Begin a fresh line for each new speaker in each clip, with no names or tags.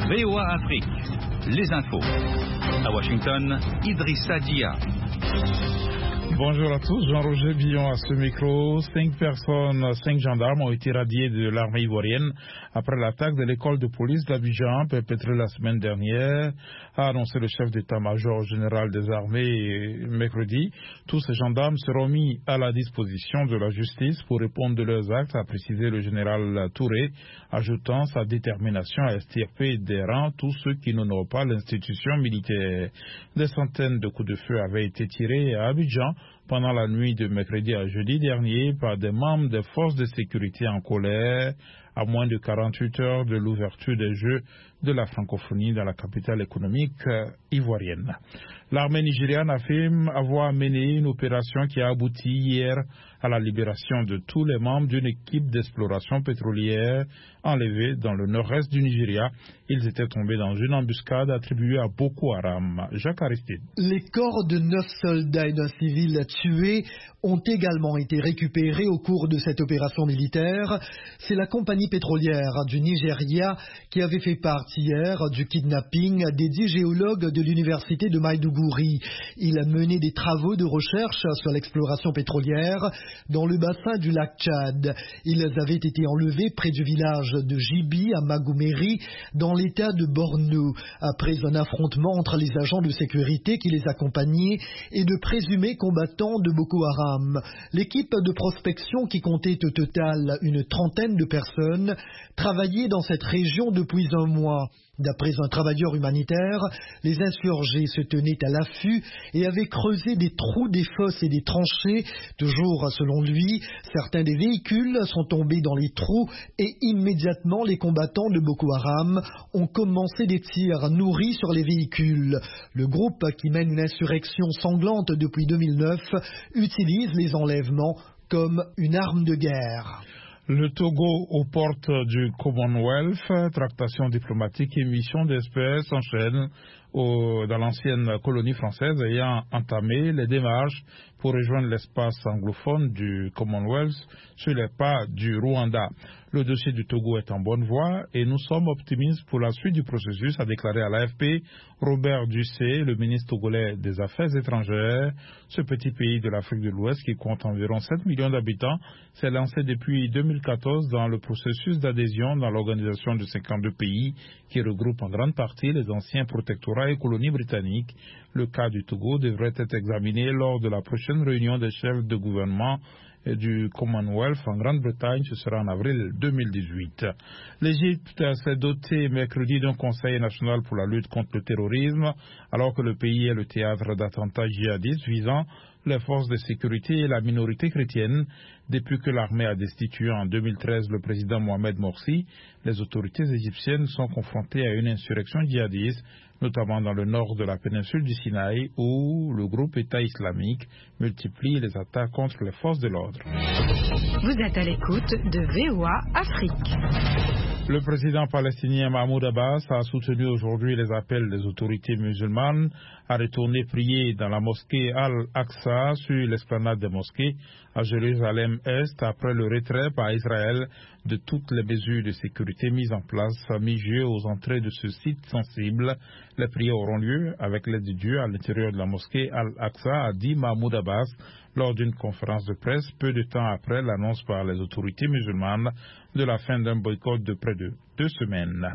VOA Afrique, les infos. À Washington, Idrissa Dia.
Bonjour à tous, Jean-Roger Billon à ce micro. 5 gendarmes ont été radiés de l'armée ivoirienne après l'attaque de l'école de police d'Abidjan perpétrée la semaine dernière, a annoncé le chef d'état-major général des armées mercredi. Tous ces gendarmes seront mis à la disposition de la justice pour répondre de leurs actes, a précisé le général Touré, ajoutant sa détermination à extirper des rangs tous ceux qui n'honorent pas l'institution militaire. Des centaines de coups de feu avaient été tirés à Abidjan pendant la nuit de mercredi à jeudi dernier par des membres des forces de sécurité en colère, à moins de 48 heures de l'ouverture des Jeux de la francophonie dans la capitale économique ivoirienne. L'armée nigériane affirme avoir mené une opération qui a abouti hier à la libération de tous les membres d'une équipe d'exploration pétrolière enlevés dans le nord-est du Nigeria. Ils étaient tombés dans une embuscade attribuée à Boko Haram. Jacques Aristide.
Les corps de 9 soldats et d'un civil tués ont également été récupérés au cours de cette opération militaire. C'est la compagnie pétrolière du Nigeria qui avait fait part hier du kidnapping des 10 géologues de l'université de Maiduguri. Il a mené des travaux de recherche sur l'exploration pétrolière dans le bassin du lac Tchad. Ils avaient été enlevés près du village de Jibi à Magumeri dans l'état de Borno après un affrontement entre les agents de sécurité qui les accompagnaient et de présumés combattants de Boko Haram. L'équipe de prospection, qui comptait au total une trentaine de personnes, travaillait dans cette région depuis un mois. D'après un travailleur humanitaire, les insurgés se tenaient à l'affût et avaient creusé des trous, des fosses et des tranchées. Toujours selon lui, certains des véhicules sont tombés dans les trous et immédiatement les combattants de Boko Haram ont commencé des tirs nourris sur les véhicules. Le groupe, qui mène une insurrection sanglante depuis 2009, utilise les enlèvements comme une arme de guerre.
Le Togo aux portes du Commonwealth, tractations diplomatiques et missions d'espèces s'enchaînent dans l'ancienne colonie française, ayant entamé les démarches pour rejoindre l'espace anglophone du Commonwealth sur les pas du Rwanda. Le dossier du Togo est en bonne voie et nous sommes optimistes pour la suite du processus, a déclaré à l'AFP Robert Dussé, le ministre togolais des Affaires étrangères. Ce petit pays de l'Afrique de l'Ouest, qui compte environ 7 millions d'habitants, s'est lancé depuis 2014 dans le processus d'adhésion dans l'organisation de 52 pays qui regroupe en grande partie les anciens protectorats et colonies britanniques. Le cas du Togo devrait être examiné lors de la prochaine réunion des chefs de gouvernement du Commonwealth en Grande-Bretagne. Ce sera en avril 2018. L'Égypte s'est dotée mercredi d'un conseil national pour la lutte contre le terrorisme, alors que le pays est le théâtre d'attentats djihadistes visant les forces de sécurité et la minorité chrétienne. Depuis que l'armée a destitué en 2013 le président Mohamed Morsi, les autorités égyptiennes sont confrontées à une insurrection djihadiste, notamment dans le nord de la péninsule du Sinaï, où le groupe État islamique multiplie les attaques contre les forces de l'ordre.
Vous êtes à l'écoute de VOA Afrique.
Le président palestinien Mahmoud Abbas a soutenu aujourd'hui les appels des autorités musulmanes à retourner prier dans la mosquée Al-Aqsa sur l'esplanade des mosquées à Jérusalem-Est après le retrait par Israël de toutes les mesures de sécurité mises en place mi-juillet aux entrées de ce site sensible. Les prières auront lieu avec l'aide de Dieu à l'intérieur de la mosquée Al-Aqsa, a dit Mahmoud Abbas lors d'une conférence de presse peu de temps après l'annonce par les autorités musulmanes de la fin d'un boycott de près de 2 semaines.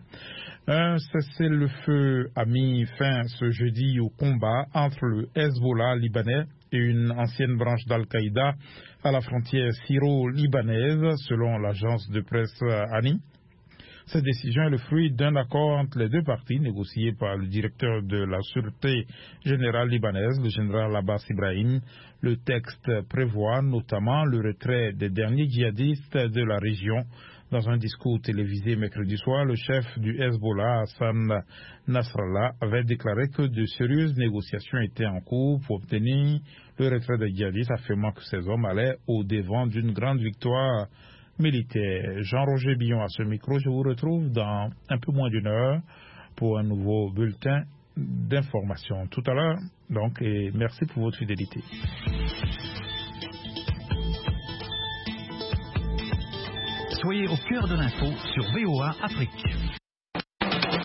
Un cessez-le-feu a mis fin ce jeudi au combat entre le Hezbollah libanais et une ancienne branche d'Al-Qaïda à la frontière syro-libanaise, selon l'agence de presse ANI. Cette décision est le fruit d'un accord entre les deux parties négocié par le directeur de la Sûreté générale libanaise, le général Abbas Ibrahim. Le texte prévoit notamment le retrait des derniers djihadistes de la région. Dans un discours télévisé mercredi soir, le chef du Hezbollah, Hassan Nasrallah, avait déclaré que de sérieuses négociations étaient en cours pour obtenir le retrait des djihadistes, affirmant que ces hommes allaient au-devant d'une grande victoire militaire. Jean-Roger Billon à ce micro. Je vous retrouve dans un peu moins d'une heure pour un nouveau bulletin d'information. Tout à l'heure, donc, et merci pour votre fidélité.
Soyez au cœur de l'info sur VOA Afrique.